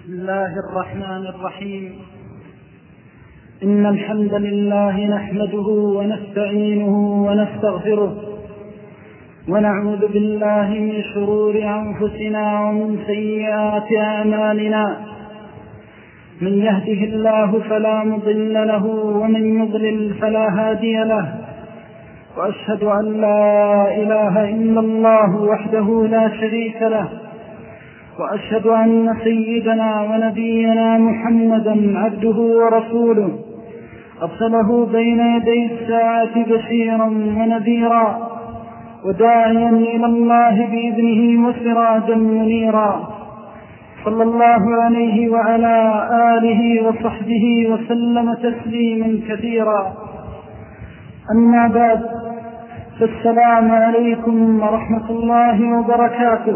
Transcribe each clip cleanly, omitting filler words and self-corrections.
بسم الله الرحمن الرحيم. إن الحمد لله نحمده ونستعينه ونستغفره ونعوذ بالله من شرور أنفسنا ومن سيئات أعمالنا. من يهده الله فلا مضل له ومن يضلل فلا هادي له، وأشهد أن لا إله إلا الله وحده لا شريك له، وأشهد أن سيدنا ونبينا محمدا عبده ورسوله أرسله بين يدي الساعة بشيرا ونذيرا وداعيا إلى الله بإذنه وسراجا منيرا، صلى الله عليه وعلى آله وصحبه وسلم تسليما كثيرا. أما بعد، فالسلام عليكم ورحمة الله وبركاته.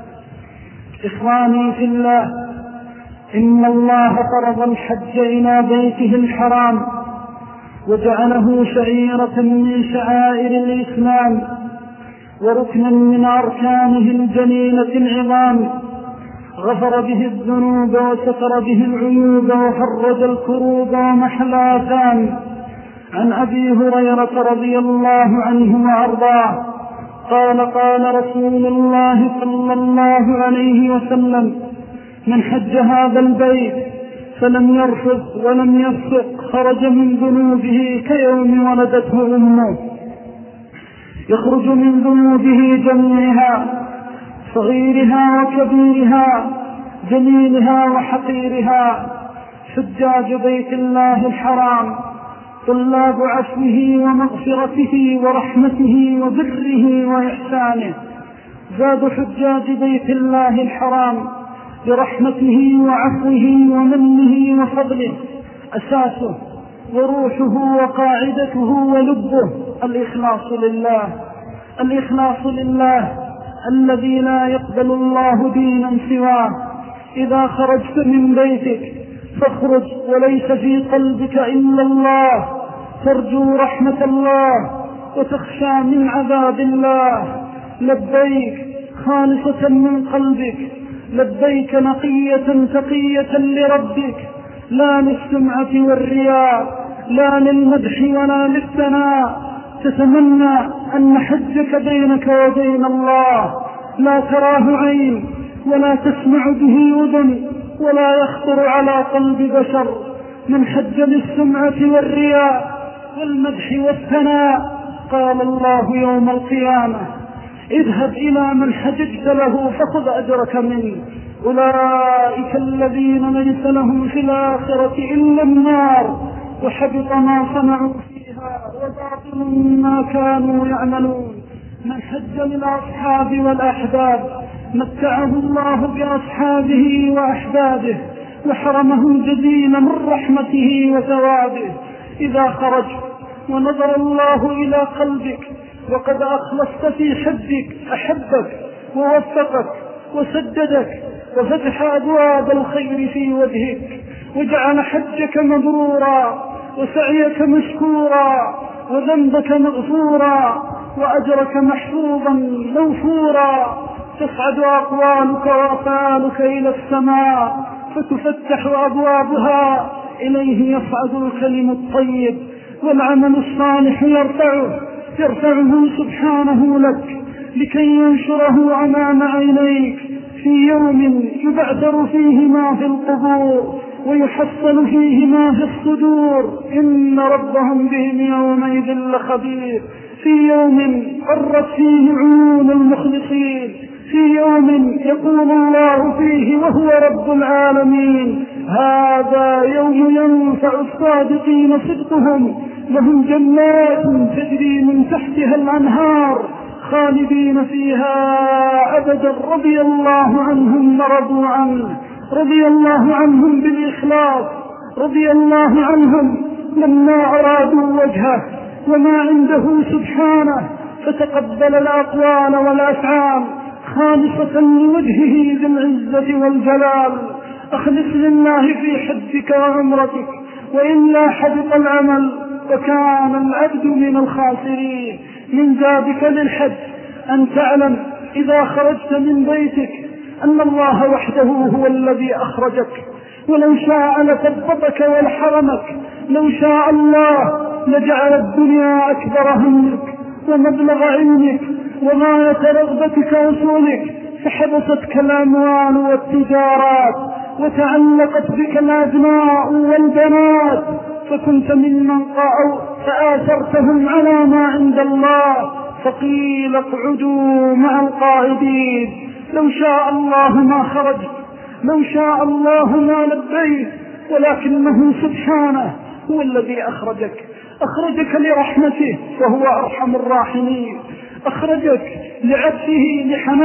إخواني في الله، إن الله فرض الحج إلى بيته الحرام وجعله شعيرة من شعائر الإسلام وركنا من أركانه الجليلة العظام، غفر به الذنوب وستر به العيوب وفرج الكروب ومحى الآثام. عن أبي هريرة رضي الله عنه وأرضاه قال: قال رسول الله صلى الله عليه وسلم: من حج هذا البيت فلم يرفض ولم يفسق خرج من ذنوبه كيوم ولدته أمه. يخرج من ذنوبه جميعها، صغيرها وكبيرها، جليلها وحقيرها. حجاج بيت الله الحرام طلاب عفوه ومغفرته ورحمته وبره وإحسانه. زاد حجاج بيت الله الحرام برحمته وعفوه ومنه وفضله. أساسه وروحه وقاعدته ولبه الإخلاص لله، الإخلاص لله الذي لا يقبل الله دينا سواه. إذا خرجت من بيتك فاخرج وليس في قلبك إلا الله، ترجو رحمة الله وتخشى من عذاب الله. لبيك خالصة من قلبك، لبيك نقية تقية لربك، لا للسمعة والرياء، لا للمدح ولا للثناء. تتمنى أن حجك بينك وبين الله لا تراه عين ولا تسمع به أذن ولا يخطر على قلب بشر. من حج للسمعة والرياء والمدح والثناء قال الله يوم القيامة: اذهب إلى من حججت له فخذ أجرك منه. أولئك الذين ليس لهم في الآخرة إلا النار وحبط ما صنعوا فيها وباطل ما كانوا يعملون. من حج للأصحاب والأحباب متعه الله بأصحابه وأحبابه وحرمه الجزيل من رحمته وثوابه. إذا خرجت ونظر الله إلى قلبك وقد أخلصت في حجك أحبك ووفقك وسددك وفتح أبواب الخير في وجهك وجعل حجك مبرورا وسعيك مشكورا وذنبك مغفورا وأجرك محفوظا موفورا. تصعد أقوالك وأفعالك إلى السماء فتفتح أبوابها، إليه يصعد الكلم الطيب والعمل الصالح يرفعه سبحانه لك لكي ينشره أمام عينيك في يوم يبعثر فيه ما في القبور ويحصل فيه ما في الصدور. إن ربهم بهم يومئذ لخبير. في يوم قرت فيه عيون المخلصين، في يوم يقول الله فيه وهو رب العالمين: هذا يوم ينفع الصادقين صدقهم، لهم جنات تجري من تحتها الأنهار خالدين فيها أبدا، رضي الله عنهم ورضوا عنه. رضي الله عنهم بالإخلاص، رضي الله عنهم لما أرادوا وجهه وما عنده سبحانه، فتقبل الأقوال والأفعال خالصة لوجهه ذي العزة والجلال. أخلص لله في حجك وعمرتك، وإلا حبط العمل وكان العبد من الخاسرين. من زادك للحج أن تعلم إذا خرجت من بيتك أن الله وحده هو الذي أخرجك، ولو شاء لثبتك ولحرمك. لو شاء الله لجعل الدنيا أكبر همك ومبلغ علمك وغاية رغبتك وصولك، فحبستك الأموال والتجارات وتعلقت بك الأبناء والبنات، فكنت ممن فآثرتهم على ما عند الله، فقيل اقعدوا مع القائدين. لو شاء الله ما خرجت، لو شاء الله ما لبيت، ولكنه سبحانه هو الذي أخرجك لرحمته وهو أرحم الراحمين، أخرجك لعبده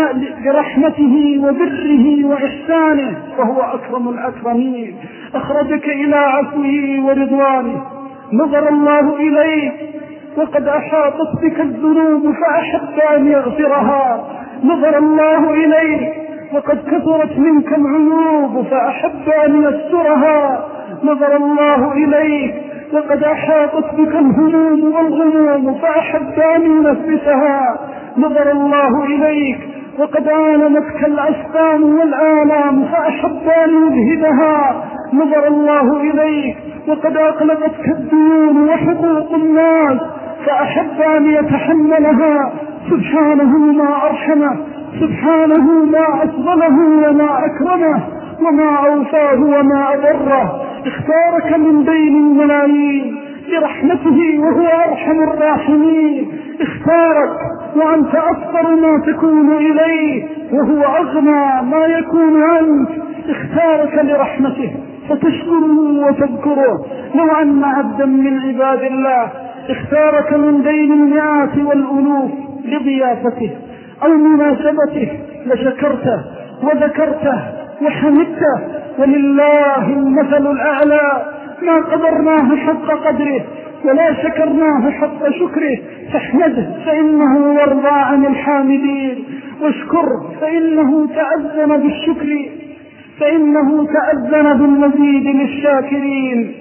لرحمته وبره وإحسانه وهو أكرم الأكرمين، أخرجك إلى عفوه ورضوانه. نظر الله إليك وقد أحاطت بك الذنوب فأحب أن يغفرها، نظر الله إليك وقد كثرت منك العيوب فأحب أن يسترها، نظر الله إليك وقد أحاطت بك الهموم والغموم فأحب أن ينفسها، نظر الله إليك وقد آلمتك الأسقام والآلام فأحب أن يذهبها، نظر الله إليك وقد أقلبتك الديون وحقوق الناس فأحب أن يتحملها. سبحانه ما أرحمه، سبحانه ما أفضله وما أكرمه وما أوفاه وما أبره. اختارك من بين الملايين لرحمته وهو أرحم الراحمين، اختارك وأنت أفضل ما تكون إليه وهو أغنى ما يكون عنك، اختارك لرحمته فتشكره وتذكره. لو أن عبدا من عباد الله اختارك من بين المئات والألوف لضيافته أو مناسبته لشكرته وذكرته وحمدته، ولله المثل الأعلى. ما قدرناه حق قدره ولا شكرناه حق شكره، فاحمده فإنه يرضى عن الحامدين، واشكر فإنه تأذن بالشكر، فإنه تأذن بالمزيد للشاكرين.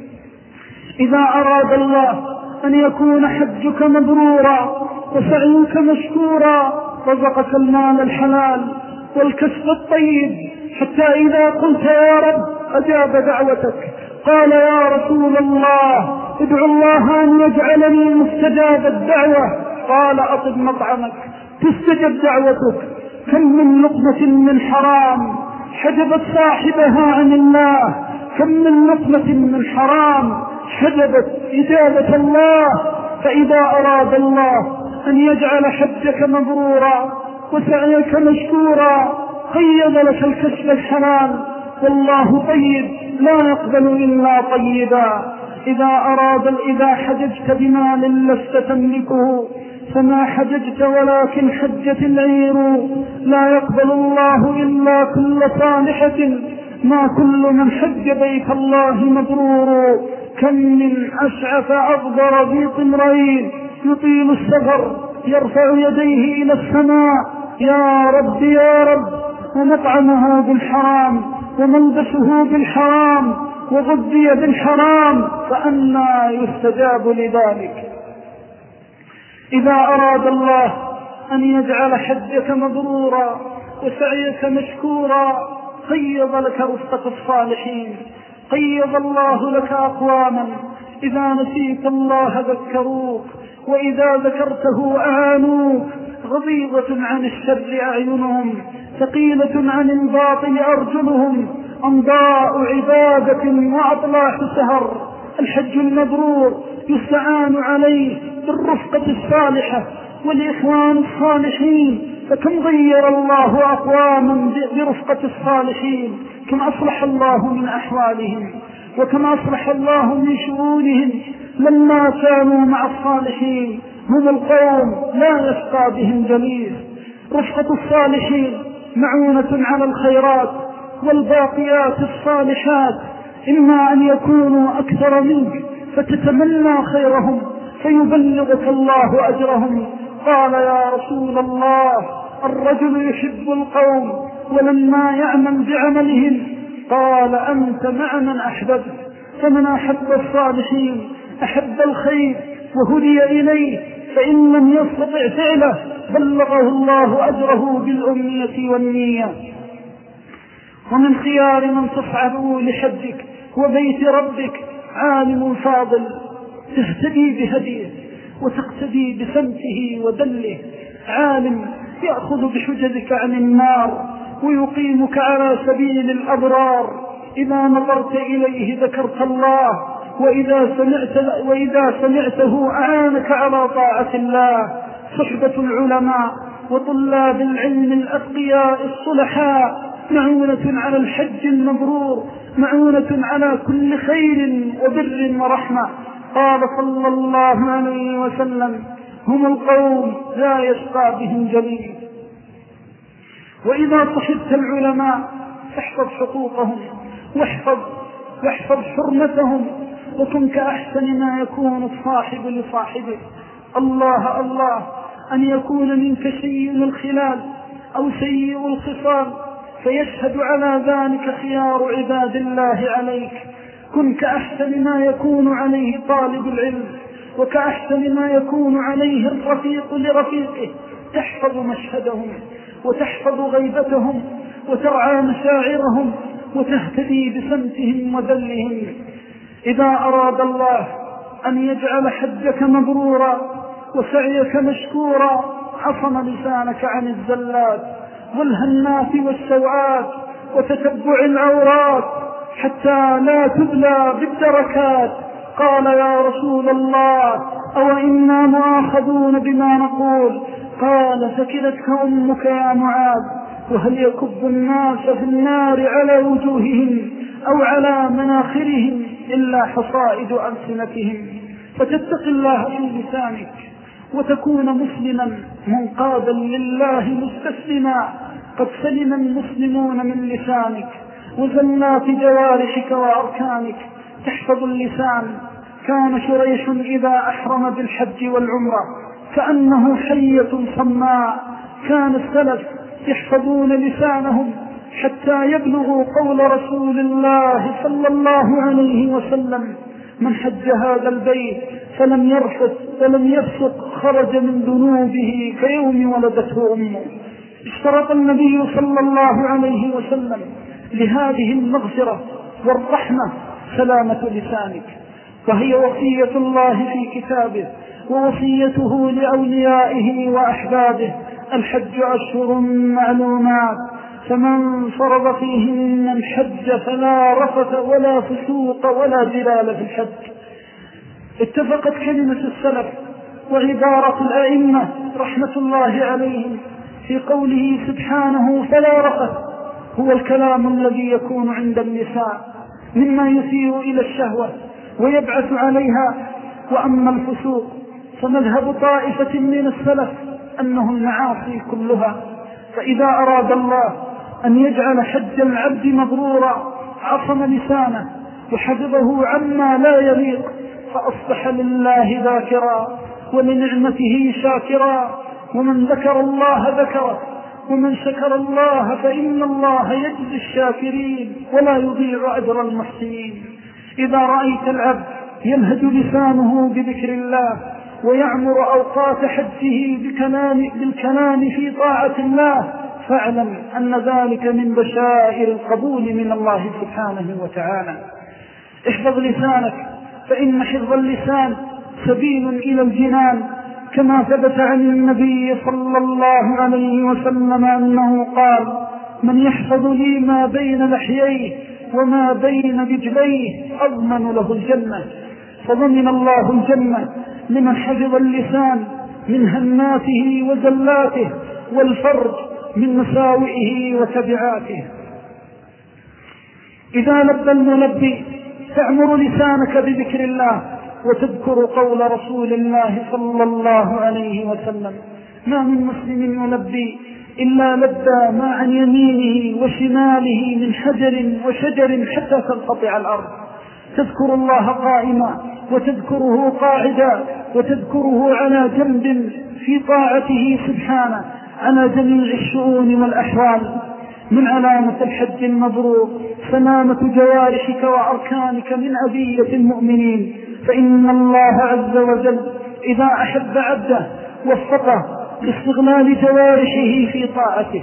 إذا أراد الله أن يكون حجك مبرورا وسعيك مشكورا رزقك المال الحلال والكسب الطيب، حتى إذا قلت يا رب أجاب دعوتك. قال يا رسول الله ادعو الله أن يجعلني مستجاب الدعوة، قال أطب مطعمك تستجب دعوتك. كم من لقمة من حرام حجبت صاحبها عن الله، كم من لقمة من حرام حجبت إجابة الله. فإذا أراد الله أن يجعل حجك مبرورا وسعيك مشكورا قيد لك الكسب الحلال، والله طيب لا يقبل إلا طيبا. إذا حججت بمال لست تملكه فما حججت ولكن حجت العير. لا يقبل الله إلا كل صالحة، ما كل من حج بيت الله مبرور. كم من أشعث أغبر ذي طمرين يطيل السفر يرفع يديه إلى السماء يا رب يا رب، ومطعمه بالحرام وملبسه بالحرام وغذي بالحرام، فأنى يستجاب لذلك. إذا أراد الله أن يجعل حجك مبرورا وسعيك مشكورا قيض لك رفقة الصالحين، قيض الله لك أقواما إذا نسيت الله ذكروك وإذا ذكرته أعانوك، غضيضة عن الشر أعينهم ثقيلة عن الباطل أرجلهم، أمضاء عبادة وأطلاح سهر. الحج المبرور يستعان عليه بالرفقة الصالحة والإخوان الصالحين، فكم غير الله أقواما برفقة الصالحين، كم أصلح الله من أحوالهم وكم أصلح الله من شؤونهم لما كانوا مع الصالحين. هم القوم لا يشقى بهم جليس. رفقة الصالحين معونة على الخيرات، والباقيات الصالحات إما أن يكونوا أكثر منك فتتمنى خيرهم فيبلغك الله أجرهم. قال يا رسول الله الرجل يحب القوم ولما يعمل بعملهم، قال أنت مع من أحببت. فمن أحب الصالحين أحب الخير وهدي إليه، فإن لم يستطع فعله بلغه الله أجره بالأمنية والنية. ومن خيار من تصعدوا لحجك وبيت ربك عالم فاضل تهتدي بهديه وتقتدي بسمته ودله، عالم يأخذ بحجزك عن النار ويقيمك على سبيل الأبرار. إذا نظرت إليه ذكرت الله، وإذا سمعته أعانك على طاعة الله. صحبة العلماء وطلاب العلم الأتقياء الصلحاء معونة على الحج المبرور، معونة على كل خير وبر ورحمة. قال صلى الله عليه وسلم: هم القوم لا يشقى بهم جليل. وإذا صحبت العلماء فاحفظ حقوقهم واحفظ حرمتهم، وكن كأحسن ما يكون الصاحب لصاحبه. الله الله أن يكون منك سيء الخلال أو سيء الخصال فيشهد على ذلك خيار عباد الله عليك. كن كأحسن ما يكون عليه طالب العلم، وكأحسن ما يكون عليه الرفيق لرفيقه، تحفظ مشهدهم وتحفظ غيبتهم وترعى مشاعرهم وتهتدي بسمتهم وذلهم. إذا أراد الله أن يجعل حجك مبرورا وسعيك مشكورا عصم لسانك عن الزلات والهنات والسوءات وتتبع العورات حتى لا تبلى بالدركات. قال: يا رسول الله، أو إنا مؤاخذون بما نقول؟ قال: ثكلتك أمك يا معاذ، وهل يكب الناس في النار على وجوههم أو على مناخرهم إلا حصائد ألسنتهم؟ فتتق الله في لسانك وتكون مسلما منقادا لله مستسلما. قد سلم المسلمون من لسانك وزلات جوارحك وأركانك. تحفظ اللسان. كان شريح إذا أحرم بالحج والعمرة كأنه حية صماء. كان السلف يحفظون لسانهم حتى يبلغوا قول رسول الله صلى الله عليه وسلم: من حج هذا البيت فلم يرفث ولم يفسق خرج من ذنوبه كيوم ولدته أمه. اشترط النبي صلى الله عليه وسلم لهذه المغفرة والرحمة سلامة لسانك، وهي وصية الله في كتابه ووصيته لأوليائه وأحبابه: الحج أشهر معلومات، فمن فرض فيهن الحج فلا رفث ولا فسوق ولا جدال في الحج. اتفقت كلمة السلف وعبارة الأئمة رحمة الله عليهم في قوله سبحانه: فلا رفث. هو الكلام الذي يكون عند النساء مما يثير إلى الشهوة ويبعث عليها. وأما الفسوق فمذهب طائفة من السلف أنه المعاصي كلها. فإذا أراد الله أن يجعل حج العبد مبرورا عصم لسانه وحفظه عما لا يليق، فأصبح لله ذاكرا ولنعمته شاكرا. ومن ذكر الله ذكره، ومن شكر الله فإن الله يجزي الشاكرين ولا يضيع أجر المحسنين. إذا رأيت العبد يلهج لسانه بذكر الله ويعمر أوقات حجه بالكلام في طاعة الله، فاعلم أن ذلك من بشائر القبول من الله سبحانه وتعالى. احفظ لسانك، فإن حفظ اللسان سبيل إلى الجنان، كما ثبت عن النبي صلى الله عليه وسلم أنه قال: من يحفظ لي ما بين لحييه وما بين رجليه أضمن له الجنة. فضمن الله الجنة لمن حفظ اللسان من هناته وزلاته، والفرج من مساوئه وتبعاته. إذا لبى الملبي تعمر لسانك بذكر الله وتذكر قول رسول الله صلى الله عليه وسلم: ما من مسلم يلبي إلا لبى ما عن يمينه وشماله من حجر وشجر حتى تنقطع الأرض. تذكر الله قائما وتذكره قاعدا وتذكره على جنب في طاعته سبحانه على جميع الشؤون والأحوال. من علامة الحج المبرور سلامة جوارحك وأركانك من أذية المؤمنين، فإن الله عز وجل إذا أحب عبده وفقه لاستغلال جوارحه في طاعته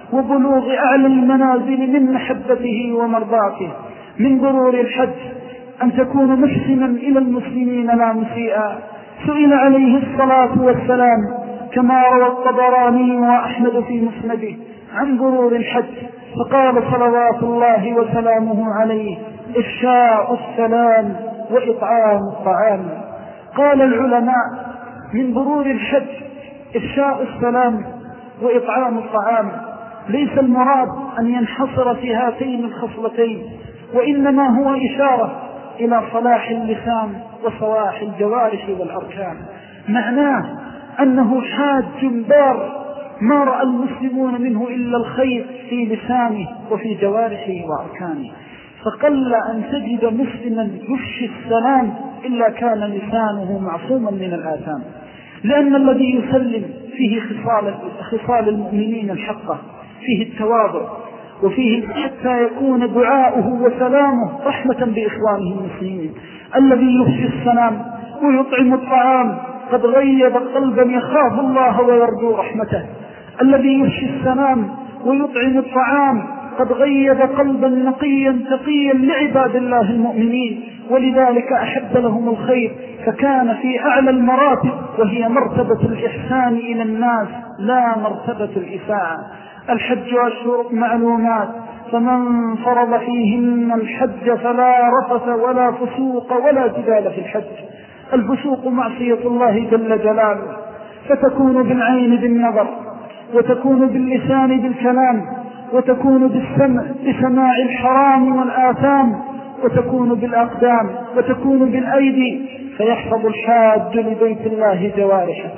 وبلوغ أعلى المنازل من محبته ومرضاته. من ضرور الحج أن تكون محسنا إلى المسلمين لا مسيئا. سئل عليه الصلاة والسلام كما روى الطبراني وأحمد في مسنده عن ضرور الحج، فقال صلوات الله وسلامه عليه: إفشاء السلام وإطعام الطعام. قال العلماء: من ضرور الحج إفشاء السلام وإطعام الطعام. ليس المراد أن ينحصر في هاتين الخصلتين، وإنما هو إشارة إلى صلاح اللسان وصلاح الجوارح والأركان. معناه أنه حاج بار ما رأى المسلمون منه إلا الخير في لسانه وفي جوارحه وأركانه، فقل أن تجد مسلما يفشي السلام إلا كان لسانه معصوما من الآثام، لأن الذي يسلم فيه خصال المؤمنين الحقة، فيه التواضع، وفيه حتى يكون دعاؤه وسلامه رحمة بإخوانه المسلمين. الذي يفشي السلام ويطعم الطعام قد غيب قلبا يخاف الله ويرجو رحمته. الذي يفشي السلام ويطعم الطعام قد غيب قلبا نقيا تقيا لعباد الله المؤمنين، ولذلك أحب لهم الخير، فكان في أعلى المراتب، وهي مرتبة الإحسان إلى الناس لا مرتبة الإساءة. الحج أشهر معلومات، فمن فرض فيهن الحج فلا رفث ولا فسوق ولا جدال في الحج. الفسوق معصية الله جل جلاله، فتكون بالعين بالنظر، وتكون باللسان بالكلام، وتكون بالسمع بسماع الحرام والآثام، وتكون بالأقدام، وتكون بالأيدي. فيحفظ الحاج لبيت الله جوارحه،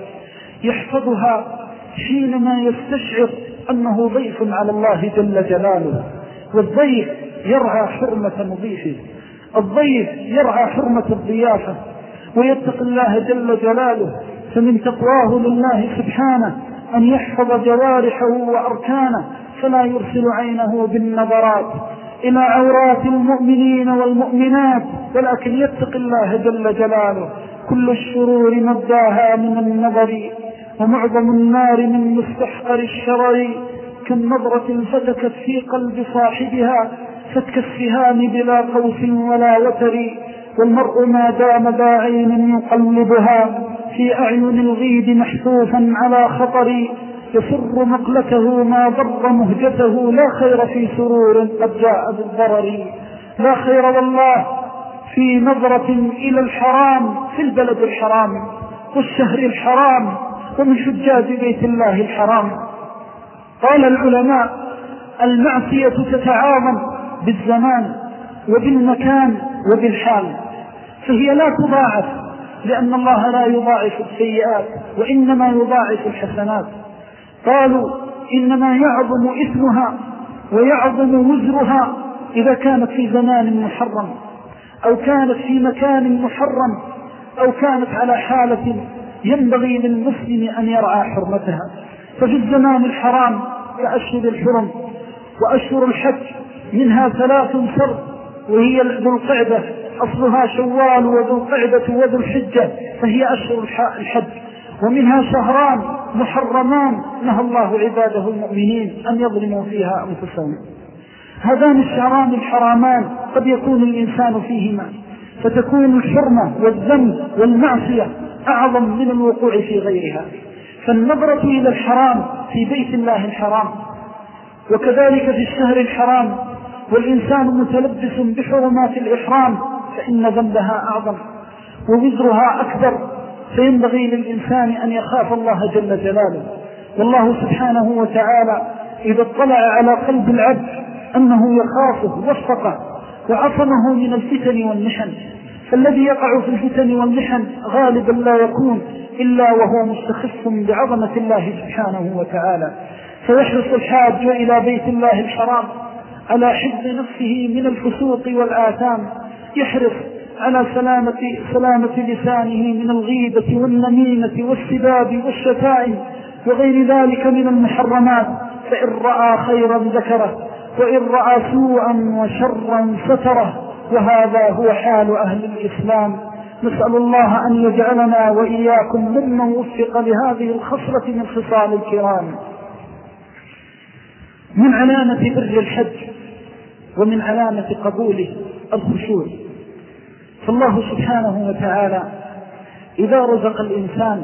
يحفظها حينما يستشعر أنه ضيف على الله جل جلاله. والضيف يرعى حرمة مضيفه، الضيف يرعى حرمة الضيافة ويتقي الله جل جلاله. فمن تقواه لله سبحانه أن يحفظ جوارحه وأركانه، فلا يرسل عينه بالنظرات إلى عورات المؤمنين والمؤمنات، ولكن يتقي الله جل جلاله. كل الشرور مبداها من النظر، ومعظم النار من مستحقر الشرر. كالنظرة فتكت في قلب صاحبها فتك السهام بلا قوس ولا وتر. والمرء ما دام ذا عين يقلبها في أعين الغيد محفوفا على خطر. يسر مقلته ما ضر مهجته، لا خير في سرور قد جاء بالضرر. لا خير والله في نظرة إلى الحرام في البلد الحرام والشهر الحرام ومن حجاج بيت الله الحرام. قال العلماء: المعصية تتعاظم بالزمان وبالمكان وبالحال، فهي لا تضاعف، لأن الله لا يضاعف السيئات وإنما يضاعف الحسنات. قالوا: إنما يعظم إثمها ويعظم وزرها إذا كانت في زمان محرم، أو كانت في مكان محرم، أو كانت على حالة ينبغي للمسلم أن يرعى حرمتها. ففي الزمان الحرام كأشهر الحرم وأشهر الحج، منها 3 سر، وهي ذو القعدة، أصلها شوال وذو القعدة وذو الحجة، فهي أشهر الحج. ومنها 2 شهران محرمان نهى الله عباده المؤمنين أن يظلموا فيها أنفسهم. هذان 2 شهران الحرامان قد يكون الإنسان فيهما، فتكون الحرمة والذنب والمعصية أعظم من الوقوع في غيرها. فالنظرة إلى الحرام في بيت الله الحرام، وكذلك في الشهر الحرام، والإنسان متلبس بحرمات الإحرام، فإن ذنبها أعظم ووزرها أكبر، فينبغي للإنسان أن يخاف الله جل جلاله. والله سبحانه وتعالى إذا اطلع على قلب العبد أنه يخافه وفقه وعصمه من الفتن والمحن. فالذي يقع في الفتن والمحن غالبا لا يكون إلا وهو مستخف بعظمة الله سبحانه وتعالى. فيحرص الحاج إلى بيت الله الحرام على حفظ نفسه من الفسوق والآثام، يحرص على سلامة لسانه من الغيبة والنميمة والسباب والشتائم وغير ذلك من المحرمات. فإن رأى خيرا ذكره، وإن رأى سوءا وشرا ستره، وهذا هو حال أهل الإسلام. نسأل الله أن يجعلنا وإياكم ممن وفق لهذه الخصلة من خصال الكرام. من علامة بر الحج ومن علامة قبوله الخشوع. فالله سبحانه وتعالى إذا رزق الإنسان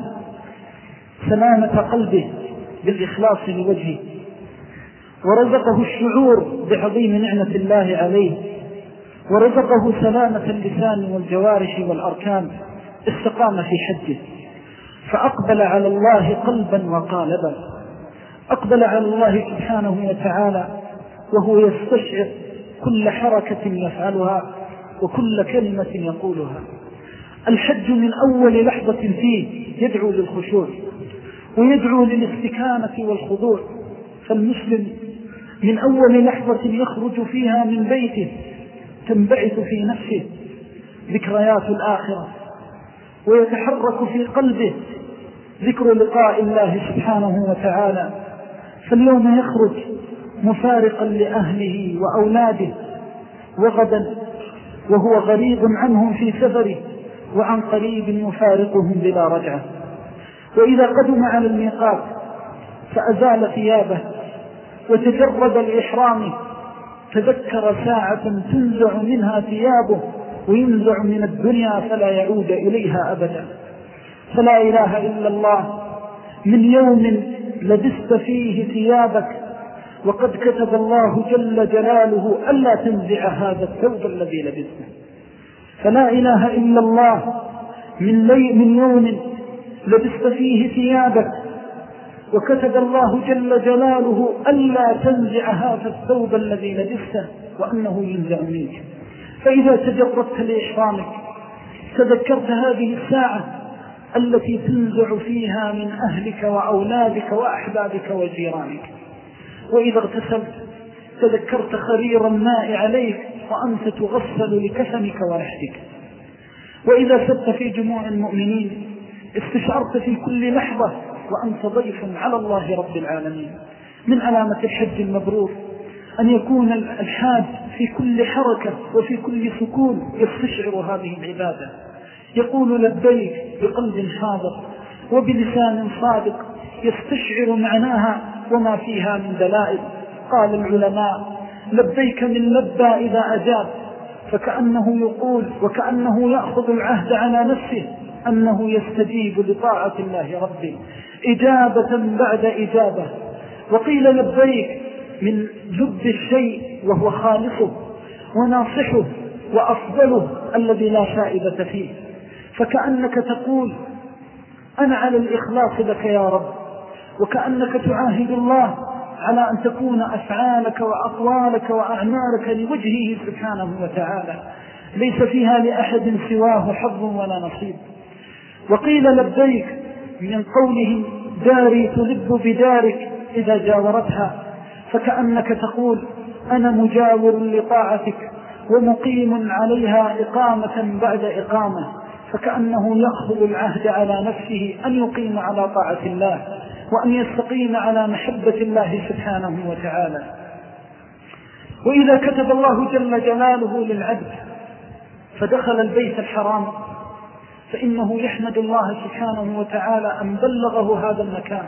سلامة قلبه بالإخلاص لوجهه، ورزقه الشعور بعظيم نعمة الله عليه، ورزقه سلامة اللسان والجوارح والأركان، استقام في حجه فأقبل على الله قلبا وقالبا. أقبل على الله سبحانه وتعالى وهو يستشعر كل حركة يفعلها وكل كلمة يقولها. الحج من أول لحظة فيه يدعو للخشوع ويدعو للاستكانة والخضوع. فالمسلم من أول لحظة يخرج فيها من بيته تنبعث في نفسه ذكريات الآخرة، ويتحرك في قلبه ذكر لقاء الله سبحانه وتعالى. فاليوم يخرج مفارقا لأهله وأولاده، وغدا وهو غريب عنهم في سفره، وعن قريب يفارقهم بلا رجعة. وإذا قدم على الميقات فأزال ثيابه وتجرد الإحرام، تذكر ساعة تنزع منها ثيابه وينزع من الدنيا فلا يعود إليها أبدا. فلا إله إلا الله، من يوم لبست فيه ثيابك وقد كتب الله جل جلاله ألا تنزع هذا الثوب الذي لبسته. فلا إله إلا الله، من يوم لبست فيه ثيابك وكتب الله جل جلاله ألا تنزع هذا الثوب الذي لبسته وأنه ينزع منك. فإذا تجردت لإحرامك تذكرت هذه الساعة التي تنزع فيها من أهلك وأولادك وأحبابك وجيرانك. وإذا اغتسلت تذكرت خرير الماء عليك وأنت تغسل لكفنك ولحدك. وإذا سبت في جموع المؤمنين استشعرت في كل لحظة وأنت ضيف على الله رب العالمين. من علامة الحج المبرور أن يكون الحاج في كل حركة وفي كل سكون يستشعر هذه العبادة، يقول لبيك بقلب حاضر وبلسان صادق يستشعر معناها وما فيها من دلائل. قال العلماء: لبيك من لبى إذا أجاب، فكأنه يقول وكأنه يأخذ العهد على نفسه أنه يستجيب لطاعة الله ربه إجابة بعد إجابة. وقيل لبيك من لب الشيء وهو خالصه وناصحه وأفضله الذي لا فائدة فيه، فكأنك تقول أنا على الإخلاص لك يا رب، وكأنك تعاهد الله على أن تكون أفعالك وأقوالك وأعمالك لوجهه سبحانه وتعالى ليس فيها لأحد سواه حظ ولا نصيب. وقيل لبيك من قولهم داري تلب بدارك إذا جاورتها، فكأنك تقول أنا مجاور لطاعتك ومقيم عليها إقامة بعد إقامة، فكأنه يأخذ العهد على نفسه أن يقيم على طاعة الله وأن يستقيم على محبة الله سبحانه وتعالى. وإذا كتب الله جل جلاله للعبد فدخل البيت الحرام فإنه يحمد الله سبحانه وتعالى أن بلغه هذا المكان.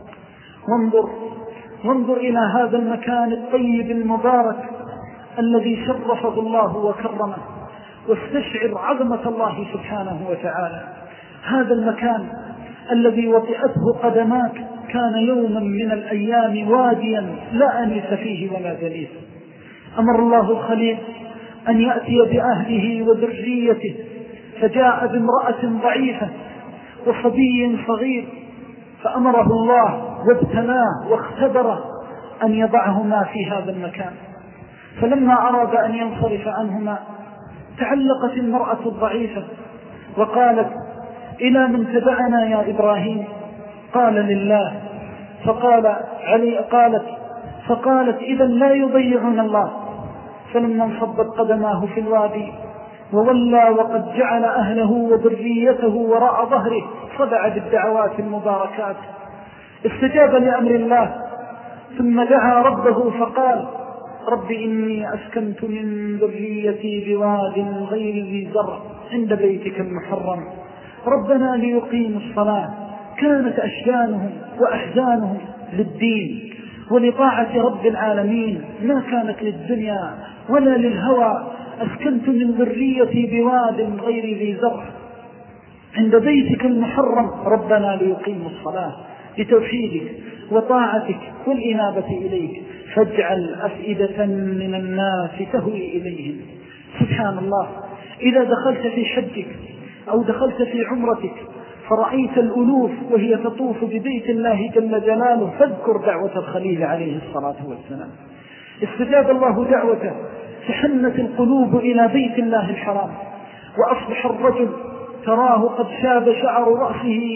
وانظر إلى هذا المكان الطيب المبارك الذي شرفه الله وكرمه، واستشعر عظمة الله سبحانه وتعالى. هذا المكان الذي وطئته قدماك كان يوما من الأيام واديا لا أنيس فيه ولا دليل. أمر الله الخليل أن يأتي بأهله وذريته، فجاء بامرأة ضعيفة وصبي صغير، فأمره الله وابتلاه واختبره أن يضعهما في هذا المكان. فلما أراد أن ينصرف عنهما تعلقت المرأة الضعيفة وقالت: إلى من تبعنا يا إبراهيم؟ قال: لله. فقالت: إذا لا يضيعنا الله. فلما انصبت قدماه في الوادي وولى وقد جعل أهله وذريته وراء ظهره صدع بالدعوات المباركات، استجاب لأمر الله ثم دعا ربه فقال: رب إني أسكنت من ذريتي بواد غير ذي زرع عند بيتك المحرم ربنا ليقيموا الصلاة. كانت أشجانهم وأحزانهم للدين ولطاعة رب العالمين، ما كانت للدنيا ولا للهوى. أسكنت من ذريتي بواد غير ذي زرع عند بيتك المحرم ربنا ليقيموا الصلاة لتوحيدك وطاعتك والإنابة إليك، فاجعل أفئدة من الناس تهوي إليهم. سبحان الله، إذا دخلت في حجك أو دخلت في عمرتك فرأيت الألوف وهي تطوف ببيت الله جل جلاله، فاذكر دعوة الخليل عليه الصلاة والسلام. استجاب الله دعوته، تحنت القلوب إلى بيت الله الحرام، وأصبح الرجل تراه قد شاب شعر رأسه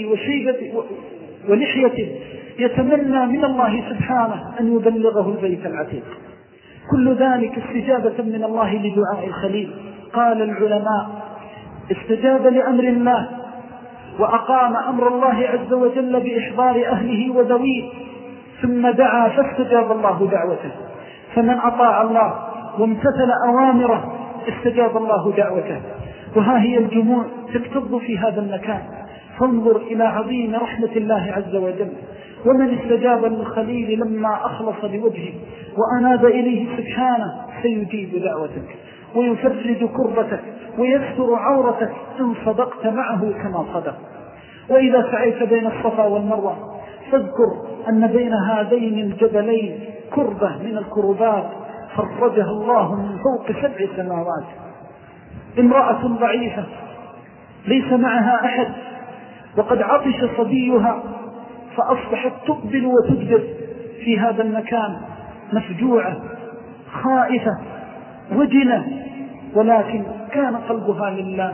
ولحيته يتمنى من الله سبحانه أن يبلغه البيت العتيق. كل ذلك استجابة من الله لدعاء الخليل. قال العلماء: استجاب لأمر الله وأقام أمر الله عز وجل بإحضار أهله وذويه، ثم دعا فاستجاب الله دعوته. فمن أطاع الله وامتثل أوامره استجاب الله دعوته. وها هي الجموع تكتظ في هذا المكان، فانظر إلى عظيم رحمة الله عز وجل. ومن استجاب للخليل لما أخلص لوجهه وأناب إليه سبحانه سيجيب دعوتك ويفرج كربتك ويستر عورتك إن صدقت معه كما صدق. وإذا سعيت بين الصفا والمروة فاذكر أن بين هذين الجبلين كربة من الكربات فرجها الله من فوق 7 سماوات. امرأة ضعيفة ليس معها أحد وقد عطش صبيها، فأصبحت تقبل وتدبر في هذا المكان مفجوعة خائفة وجنة، ولكن كان قلبها لله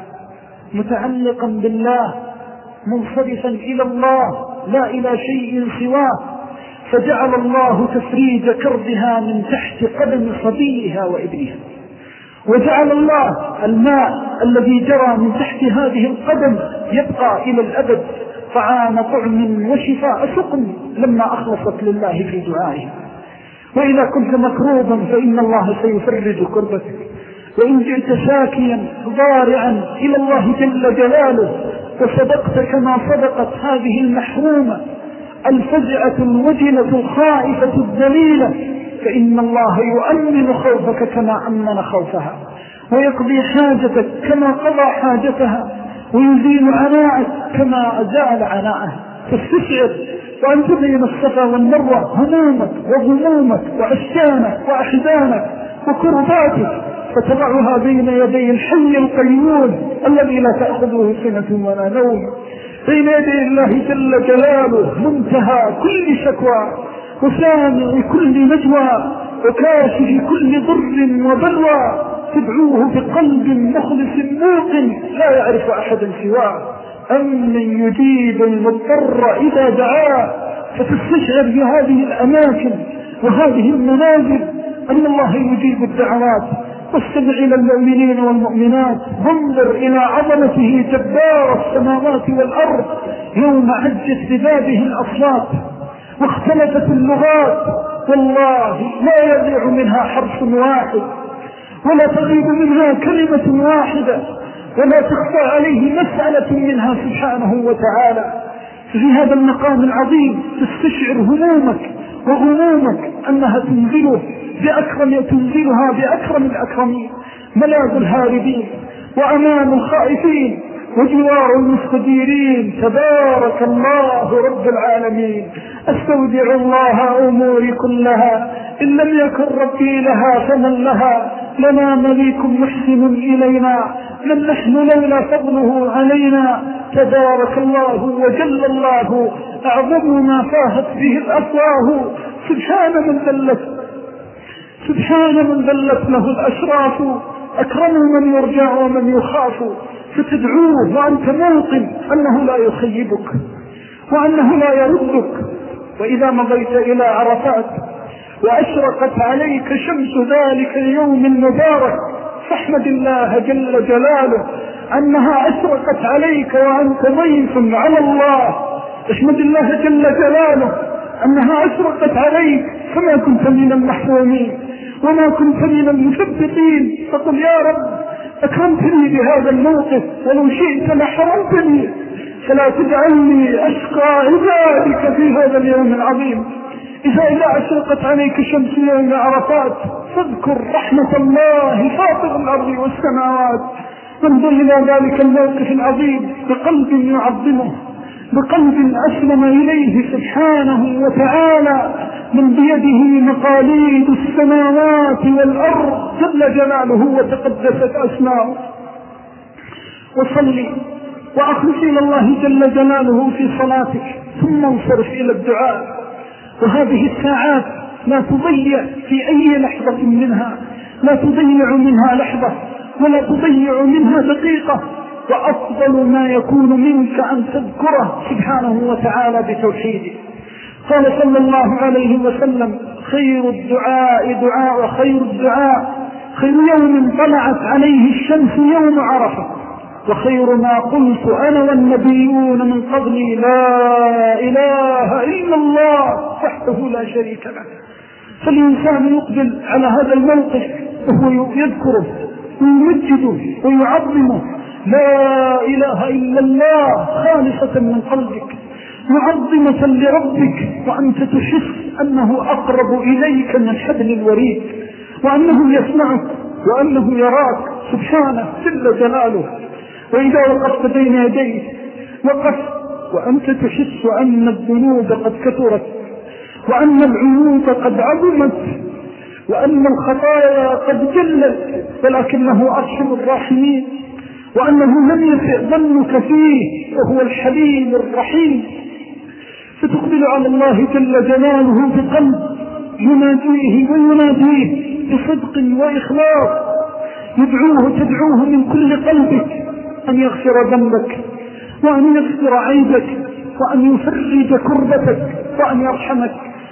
متعلقا بالله منصرفا إلى الله لا إلى شيء سواه، فجعل الله تفريج كربها من تحت قدم صبيها وابنها، وجعل الله الماء الذي جرى من تحت هذه القدم يبقى إلى الأبد طعام طعم وشفاء سقم لما أخلصت لله في دعائها. وإذا كنت مكروبا فإن الله سيفرج كربتك، وإن جئت شاكيا ضارعا إلى الله جل جلاله وصدقت كما صدقت هذه المحرومة الفزعة الوجلة الخائفة الذليلة، فإن الله يؤمن خوفك كما أمن خوفها، ويقضي حاجتك كما قضى حاجتها، ويزيل عناءك كما أزال عناءه. فاستشعر وأنت بين الصفا والمروة همومك وغمومك وعشانك وأحزانك وكرباتك، فتضعها بين يدي الحي القيوم الذي لا تأخذه سنة ولا نوم، بين يدي الله جل جلاله منتهى كل شكوى وسامع كل نجوى وكاشف كل ضر وبلوى، تدعوه بقلب مخلص موقن لا يعرف أحدا سواه، أمن يجيب المضطر إذا دعاه. فتستشعر بهذه الأماكن وهذه المنازل أن الله يجيب الدعوات. واستمع إلى المؤمنين والمؤمنات، وانظر إلى عظمته جبار السماوات والأرض يوم عجت ببابه الأصوات واختلفت اللغات، والله لا يضيع منها حرف واحد ولا تغيب منها كلمة واحدة ولا تخفى عليه مسألة منها سبحانه وتعالى. في هذا المقام العظيم تستشعر همومك وغمومك أنها تنزلها بأكرم الأكرمين، ملاذ الهاربين وأمان الخائفين وجوار المستجيرين. تبارك الله رب العالمين. استودع الله أموري كلها، إن لم يكن ربي لها فمن لها، لنا مليك محسن إلينا، من نحن لولا فضله علينا. تبارك الله وجل الله، أعظم ما فاهت به الأفواه. سبحان من ذلت له الأشراف، أكرم من يرجع ومن يخاف. فتدعوه وأنت موقن أنه لا يخيبك وأنه لا يردك. وإذا مضيت إلى عرفات وأشرقت عليك شمس ذلك اليوم المبارك فاحمد الله جل جلاله أنها أشرقت عليك وأنت ضيف على الله. احمد الله جل جلاله أنها أشرقت عليك فما كنت من المحرومين وما كنت من المثبتين. فقل يا رب أكرمتني بهذا الموقف ولو شئت لحرمتني، فلا تجعلني أشقى عبادك في هذا اليوم العظيم. إذا أشرقت عليك شمس يوم عرفات فاذكر رحمة الله فاطر الأرض والسماوات، وانظر إلى ذلك الموقف العظيم بقلب يعظمه، بقلب أسلم إليه سبحانه وتعالى، من بيده مقاليد السماوات والأرض جل جلاله وتقدست أسماؤه. وصلي وأخلص إلى الله جل جلاله في صلاتك، ثم انصرف إلى الدعاء. وهذه الساعات لا تضيع في أي لحظة منها، لا تضيع منها لحظة ولا تضيع منها دقيقة، وأفضل ما يكون منك أن تذكره سبحانه وتعالى بتوحيده. قال صلى الله عليه وسلم: خير الدعاء خير يوم طلعت عليه الشمس يوم عرفة، وخير ما قلت أنا والنبيون من قبلي لا إله إلا الله وحده لا شريك له. فالإنسان يقبل على هذا الموقف وهو يذكره ويمجده ويعظمه، لا إله إلا الله خالصة من قلبك، معظمة لربك، وأنت تحس أنه أقرب إليك من حبل الوريد، وأنه يسمعك وأنه يراك سبحانه جل جلاله. وإذا وقفت بين يديه وقف وأنت تحس أن الذنوب قد كثرت، وأن العيوب قد عظمت، وأن الخطايا قد جلت، ولكنه أرحم الراحمين، وأنه لم يسئ ظنك فيه وهو الحليم الرحيم. فتقبل على الله جل جلاله بقلب يناديه ويناديه بصدق وإخلاص، تدعوه من كل قلبك أن يغفر ذنبك، وأن يغفر عيبك، وأن يفرج كربتك، وأن يرحمك.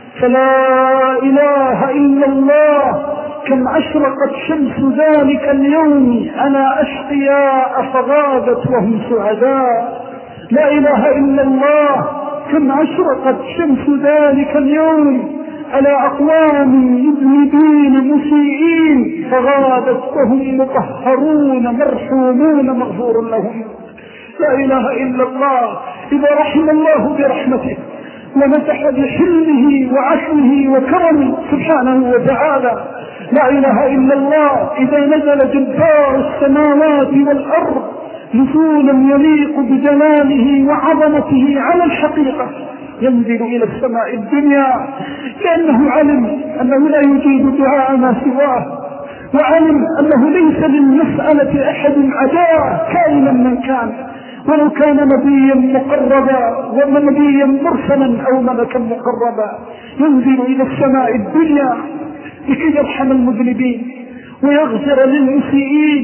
فلا إله إلا الله كم أشرقت شمس ذلك اليوم على أشقياء فغابت وهم سعداء. لا إله إلا الله كم أشرقت شمس ذلك اليوم على أقوام مذنبين مسيئين فغابت وهم مطهرون مرحومون مغفور لهم. لا إله إلا الله إذا رحم الله برحمته ومسح بحلمه وعفوه وكرمه سبحانه وتعالى. لا إله إلا الله إذا نزل جبار السماوات والأرض نزولا يليق بجلاله وعظمته على الحقيقة، ينزل إلى السماء الدنيا لأنه علم أنه لا يجيب دعاء ما سواه، وعلم أنه ليس للمسألة أحد عداه كائنا من كان، ولو كان نبيا مقربا ونبيا مرسلا أو ملكا مقربا. ينزل إلى السماء الدنيا لكي يرحم المذنبين ويغفر للمسيئين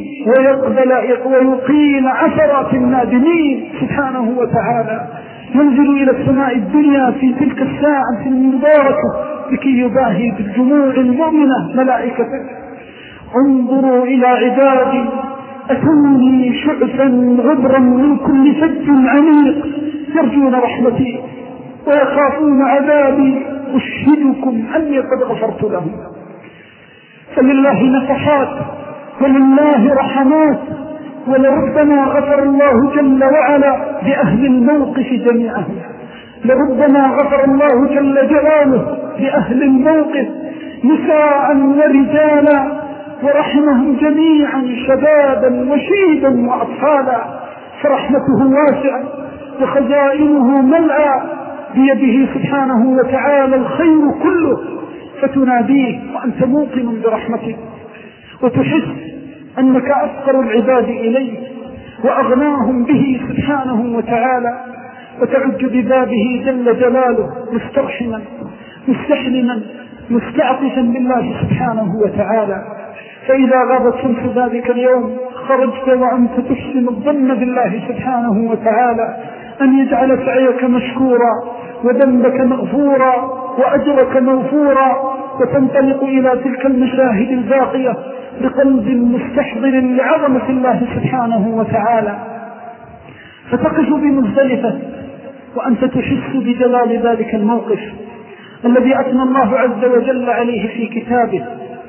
ويقيل عثرات النادمين سبحانه وتعالى. ينزل إلى السماء الدنيا في تلك الساعة المباركة لكي يباهي بالجموع المؤمنة ملائكته: انظروا إلى عبادي أتوني شعثا غبرا من كل فج عميق يرجون رحمتي ويخافون عذابي أشهدكم أني قد غفرت لهم. فلله نفحات ولله رحمات، ولربما غفر الله جل وعلا بأهل الموقف جميعهم، لربما غفر الله جل جلاله بأهل الموقف نساء ورجالا، ورحمهم جميعا شبابا وشيبا وأطفالا. فرحمته واسعة وخزائنه ملأى، بيده سبحانه وتعالى الخير كله، فتناديه وأنت موقن برحمته، وتحس أنك أفقر العباد إليه وأغناهم به سبحانه وتعالى، وتعج ببابه جل جلاله مسترحما مستحلما مستعطفا بالله سبحانه وتعالى. فإذا غابت شمس ذلك اليوم خرجت وأنت تحسن الظن بالله سبحانه وتعالى أن يجعل سعيك مشكورا وذنبك مغفورا وأجرك موفورا، وتنطلق إلى تلك المشاهد الباقية بقلب مستحضر لعظمة الله سبحانه وتعالى. فتقف بمزدلفة وأنت تحس بجلال ذلك الموقف الذي أثنى الله عز وجل عليه في كتابه.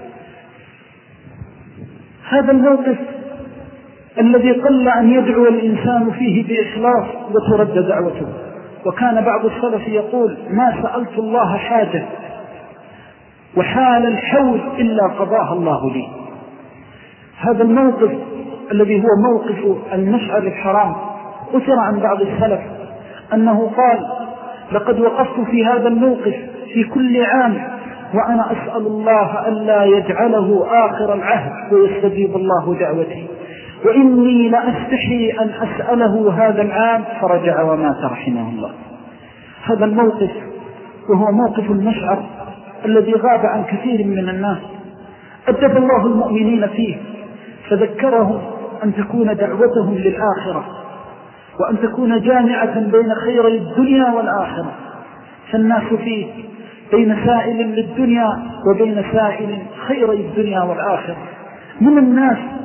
هذا الموقف الذي قل أن يدعو الإنسان فيه بإخلاص وترد دعوته، وكان بعض السلف يقول ما سألت الله حاجة وحال الحول إلا قضاها الله لي. هذا الموقف الذي هو موقف المشعر الحرام أثر عن بعض السلف أنه قال لقد وقفت في هذا الموقف في كل عام وأنا أسأل الله ألا يجعله آخر العهد ويستجيب الله دعوتي، وإني لأستحي أن أسأله هذا العام، فرجع ومات رحمه الله. هذا الموقف وهو موقف المشعر الذي غاب عن كثير من الناس أدب الله المؤمنين فيه، فذكرهم أن تكون دعوتهم للآخرة وأن تكون جامعة بين خير الدنيا والآخرة. فالناس فيه بين سائل للدنيا وبين سائل خير الدنيا والآخرة. من الناس